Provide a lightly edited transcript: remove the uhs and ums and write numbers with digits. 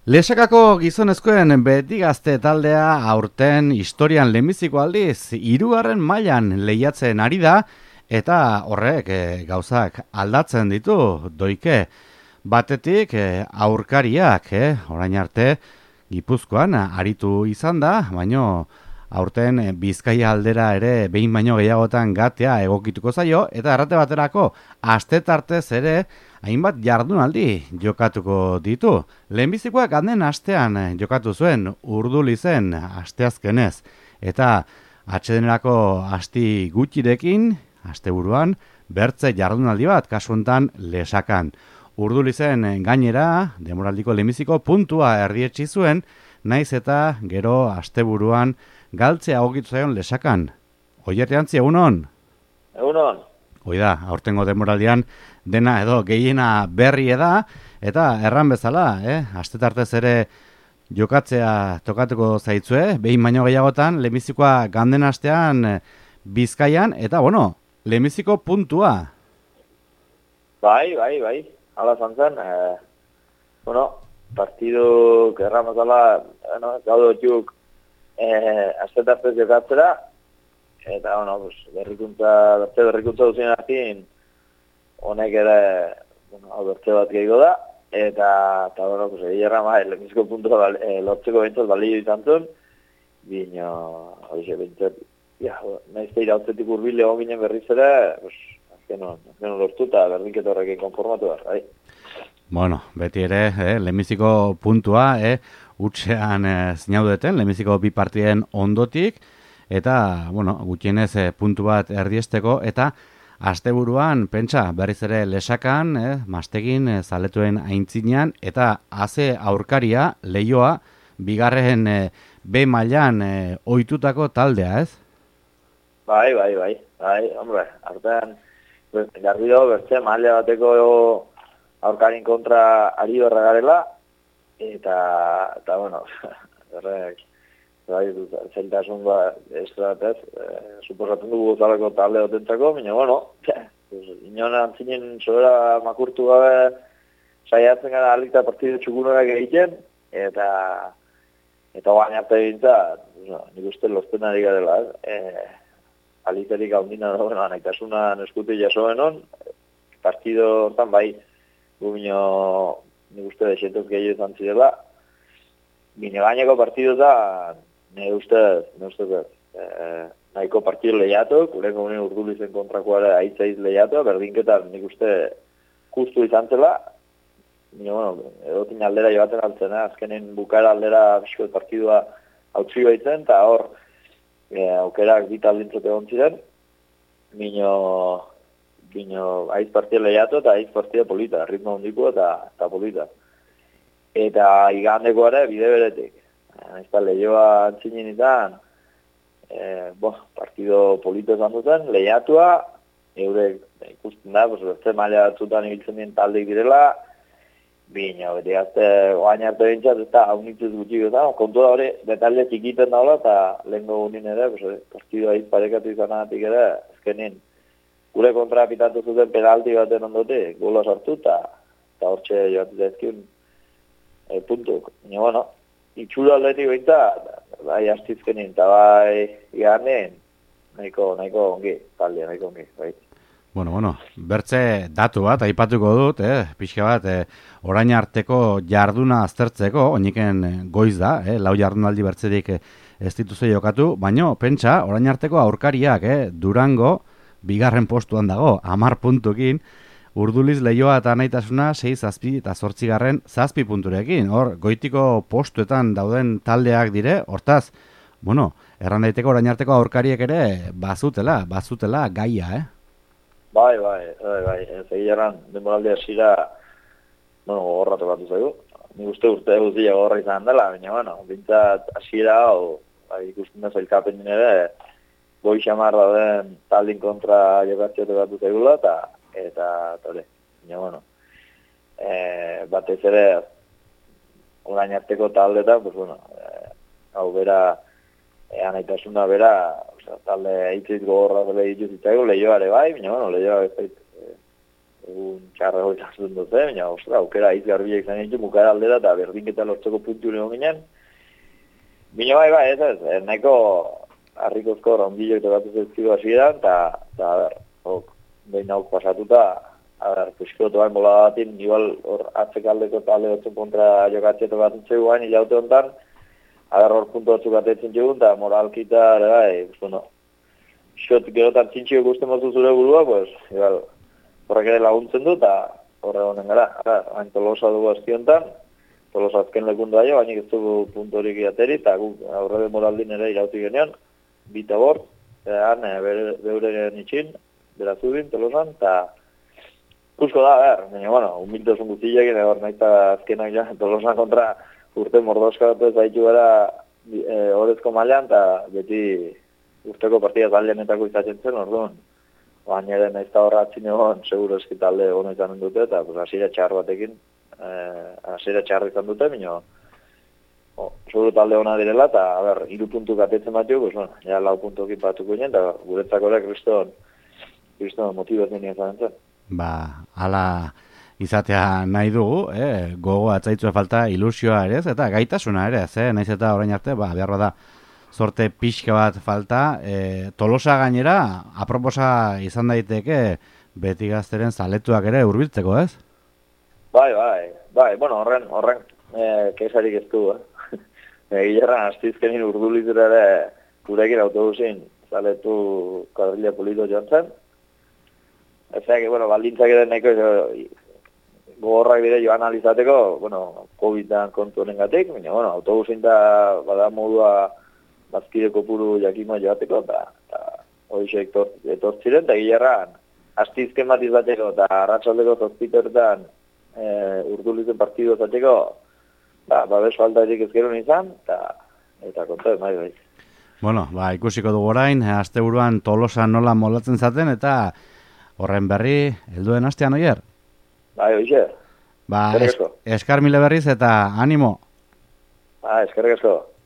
Lesakako gizonezkoen beti gazte taldea aurten historian lehenbiziko aldiz 3. mailan lehiatzen ari da eta horrek gauzak aldatzen ditu doike. Batetik aurkariak orain arte Gipuzkoan aritu izan da, baino aurten Bizkaia aldera ere behin baino gehiagotan gatea egokituko zaio eta errate baterako astetartez ere hainbat jardunaldi jokatuko ditu. Lehenbizikoak anden astean jokatu zuen Urdulizen asteazkenez eta atsedenerako asti gutxirekin asteburuan bertze jardunaldi bat kasu hontan Lesakan. Urdulizen gainera denboraldiko lehenbiziko puntua erdietsi zuen, naiz eta gero asteburuan galtzea egokitu zaion Lesakan. Oier Jantzi, egunon? Egunon. Hoi da, aurtengo denboraldian dena edo gehiena berri da, eta erran bezala, astetartez ere jokatzea tokatuko zaitzue, behin baino gehiagotan, lehenbizikoa ganden astean Bizkaian, eta lehenbiziko puntua. Bai. Hala zantzen, partidu erran bezala, gaudo txuk astetartez jokatzera, eta, berrikuntza duzien artin, honek ere, bertze bat gehiago da, eta egiarra lehenbiziko puntua lortzeko bentsat balio izan zuen, bino, bentsat, nahiz teira hotzetik urbile egon ginen berriz ere, azken lortu eta berdinketa horrekin konformatu da, bai. Bueno, beti ere, lehenbiziko puntua, utxean zinaudeten, lehenbiziko bi partiden ondotik, eta, gutienez puntu bat erdiesteko, eta asteburuan, pentsa, berriz ere Lesakan, mastegin, zaletuen aintzinean, eta haze aurkaria, Leioa, bigarren B mailan ohitutako taldea, ez? Bai, hombre, artean, garbi dago bertze maila bateko aurkarin kontra ari berra garela, eta horrek, zeltasun estratez, suposatzen dugu gozaleko talde otentzako, baina, inon antzinen sobera makurtu gabe saiatzen gara alikta partidu txukunorak egiten, eta guain arte bintzat, nik uste lortzen ari garela, aliterik haundina da, anaitasuna neskuti jasoen hon, partido hortan bai, gubino nik uste dexetuz gehiago izan zirela, bine gaineko partidu da, nire ustez, nahiko partidu lehiatuk, urengo unien Urdulizen kontrakoare aitzaiz lehiatuk, berdinketan nik uste justu izan zela, edotin aldera joaten altzen, azkenen bukara aldera bisko partidua hautsi baitzen, eta hor, aukerak bitaldintzat egon ziren, bino aiz partia lehiatu eta aiz partia polita, ritmo hondiko eta polita. Eta igandeko ere bide beretik. Eta Leioa antzinen itan, partido polito esan duten, lehiatua, eurek ikusten da, bertze maila batzutan ibiltzen dien taldeik direla, bino, beti gazte oain arte bintzat, eta haunitzez gutxik eta kontu da hori, detalde txikiten daula, eta lehenko unin ere, partidua parekatu izanatik ere, ezkenin, gure kontra pitatu zuten penalti baten ondote, gola sartu, eta hortxe joatzen ezkin puntuk. Baina, itxura aldetik baita, bai astizkenin, eta bai iganen, nahiko ongi, taldea nahiko ongi, bai. Bertze datu bat, aipatuko dut, pixka bat, orain arteko jarduna aztertzeko, oiniken goiz da, lau jardunaldi bertzerik ez dituzue jokatu, baino, pentsa, orain arteko aurkariak, Durango, bigarren postuan dago, 10 puntukin, Urduliz, Leioa eta Anaitasuna, 6, 7 eta 8 7 punturekin, hor, goitiko postuetan dauden taldeak dire, hortaz, erran daiteko orain arteko aurkariek ere bazutela gaia, Bai, egiaran denboraldi hasira, horra tokatu zaigu. Nik uste guztia gorra izan dela, baina, bintzat hasiera ikusten da zailkapen ere, goi xamar dauden taldin kontra jokatzea tokatu zaigula, eta hori, baina, batez ere, orain arteko taldetan, hau bera, Anaitasuna bera, talde eitzit gogorra dela dituz zitzaigu, Leioare bai, baina, Leioa egun txarra hori zazun dute, baina, ostra, aukera izgarbiak izan ditu, bukara aldera, eta berdinketa lortzeko puntu egon ginen. Bino bai, ez, nahiko harrikozko rondillo eta batu zezkidu hasieran, eta, behin hauk pasatuta, puskiotu bain bola batin, igual hor atzekaldeko talde batzun kontra jokatzeeto bat utzegu bain, hilaute honetan, hor puntu batzuk atetzen txegun, eta moralkita, bueno, xot gerotan txintxio gusten batzuk zure burua, pues, igual, horrek ere laguntzen du, eta horre honen gara, hain Tolosa dugu azkiontan, Tolosa azken lekundu daio, baina ez dugu puntu horik iateri, eta aurrebe moraldin ere irauti genean, bita bort, beure nitxin, berazubin, Tolosan, eta Kusko da, baina, bueno, humiltasun guztiak, nahi eta azkenak ja, Tolosan kontra urte mordoska bat ez haitu gara horrezko mailan, eta beti urteko partida taldeanetako izatzen zen, orduan. Baina ere nahiz eta horra atzin egon, seguro eski talde hono izanen dute, eta hasiera txar batekin, hasiera txar izan dute, baina seguro talde hona direla, eta, 3 puntuk atetzen batio, pues, bueno, ja 4 puntukin batuko ginen, eta guretzako ere kriston motibatzen izan zen. Hala izatea nahi dugu, gogo atzaitzua falta ilusioa ere, eta gaitasuna ere, naiz eta orain arte, behar da sorte pixka bat falta, Tolosa gainera, aproposa izan daiteke beti gazteren zaletuak ere hurbiltzeko, ez? Bai, bueno, horren keisarik ez du, Gilerran astizkenin urdulizera ere gurekin autobusin zaletu kadrilla polito joan zen. Ezak, bueno, baldintzak ere nahiko gogorrak bide joan alizateko, bueno, COVID-an kontu honengatik, baina, bueno, autobusin da bada modua bazkide kopuru jakimoa joateko, eta hori etortziren, eta Gilerran astizken bat izateko, eta arratsaldeko zozpitertan urdulizen partidu izateko, babes faltarik ezkeron izan, eta konta, bai. Bueno, ikusiko dugu orain, asteburuan Tolosa nola molatzen zaten, eta horren berri, helduen astean oier? Bai, oixe. Eskar mile berriz eta animo. Eskerrik asko.